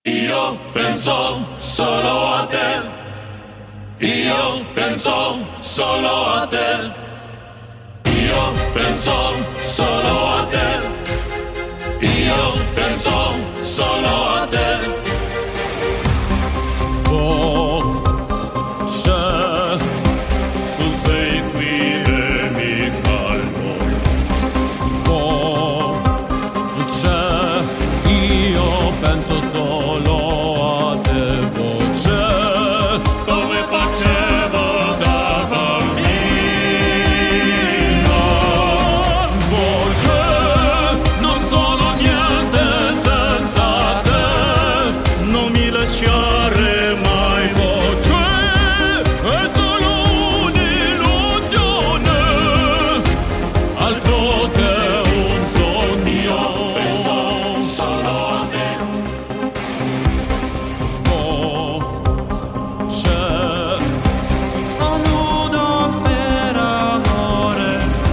Io penso solo a te. Io penso solo a te. Io penso solo a te. Io penso solo a te. Oh, c'è, tu sei qui e mi calmo. Oh, c'è, io penso solo a te. Oh, c'è, come facevo da bambino. Oh, c'è, non sono niente senza te. Non mi lasciare mai. Oh, c'è, è solo un'illusione, altro che un sogno. Penso solo a te. Oh, c'è, un nudo per amore.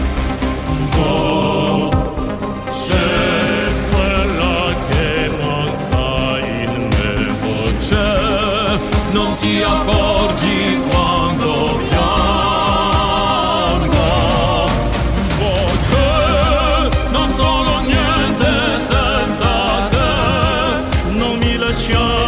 Oh, c'è quella che manca in me. Oh, c'è, non ti accorgi quando piango. Oh, c'è, non sono niente senza te. Non mi lasciare